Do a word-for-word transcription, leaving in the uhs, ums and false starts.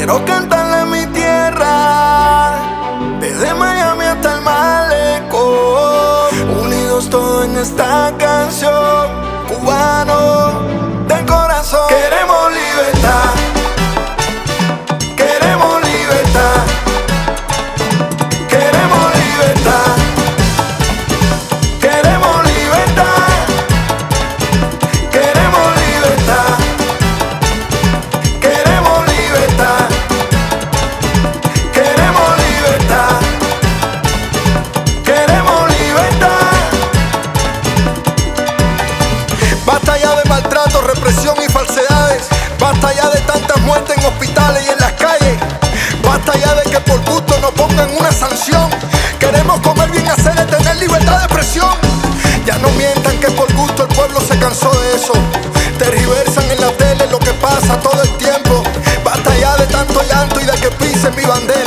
Quiero cantarle en mi tierra, desde Miami hasta el malecón, unidos todos en esta canción, cubano de corazón. Queremos libertad, queremos libertad, queremos libertad, queremos libertad, queremos libertad, queremos libertad, queremos libertad, queremos libertad. Basta ya de maltrato, represión y falsedades. Basta ya de tantas muertes en hospitales y en las calles. Basta ya de que por gusto nos pongan una sanción. Queremos comer bien, hacer y tener libertad de expresión. Ya no mientan que por gusto el pueblo se cansó de eso. Tergiversan en la tele lo que pasa todo el tiempo. Basta ya de tanto llanto y de que pisen mi bandera.